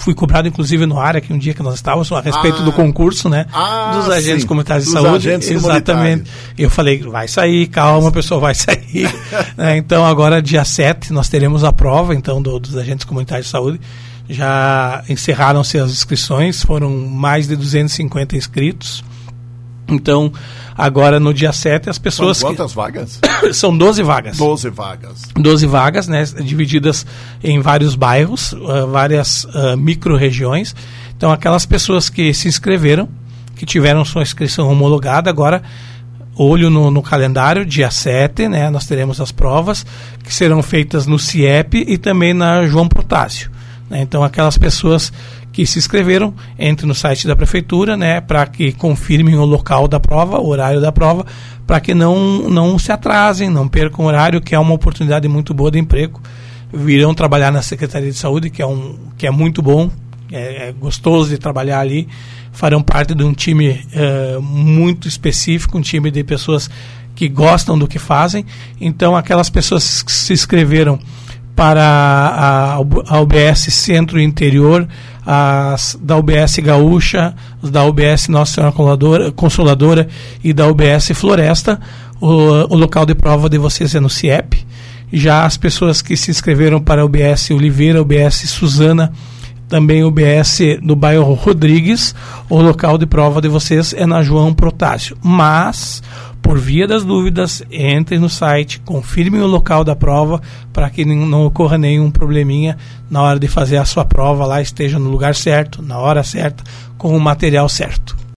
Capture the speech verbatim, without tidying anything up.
fui cobrado inclusive no área, que um dia que nós estávamos, a respeito ah, do concurso, né? Ah, dos agentes sim, comunitários de dos saúde. Agentes Exatamente. Eu falei, vai sair, calma, pessoal, vai sair. né? Então, agora, dia sete, nós teremos a prova, então, do, dos agentes comunitários de saúde. Já encerraram-se as inscrições, foram mais de duzentos e cinquenta inscritos. Então, agora no dia sete, as pessoas... São quantas que... vagas? São doze vagas. doze vagas. doze vagas, né, divididas em vários bairros, uh, várias uh, micro-regiões. Então, aquelas pessoas que se inscreveram, que tiveram sua inscrição homologada, agora, olho no, no calendário, dia sete, né, nós teremos as provas, que serão feitas no C I E P e também na João Protásio. Né, então, aquelas pessoas que se inscreveram, entre no site da prefeitura, né, para que confirmem o local da prova, o horário da prova, para que não, não se atrasem, não percam o horário, que é uma oportunidade muito boa de emprego. Virão trabalhar na Secretaria de Saúde, que é, um, que é muito bom, é, é gostoso de trabalhar ali. Farão parte de um time uh, muito específico, um time de pessoas que gostam do que fazem. Então, aquelas pessoas que se inscreveram para a, a U B S Centro e Interior, as da U B S Gaúcha, as da U B S Nossa Senhora Consoladora, Consoladora e da U B S Floresta, o, o local de prova de vocês é no C I E P. Já as pessoas que se inscreveram para a U B S Oliveira, U B S Suzana, também o U B S do bairro Rodrigues, o local de prova de vocês é na João Protásio. Mas, por via das dúvidas, entrem no site, confirmem o local da prova para que não ocorra nenhum probleminha na hora de fazer a sua prova, lá esteja no lugar certo, na hora certa, com o material certo.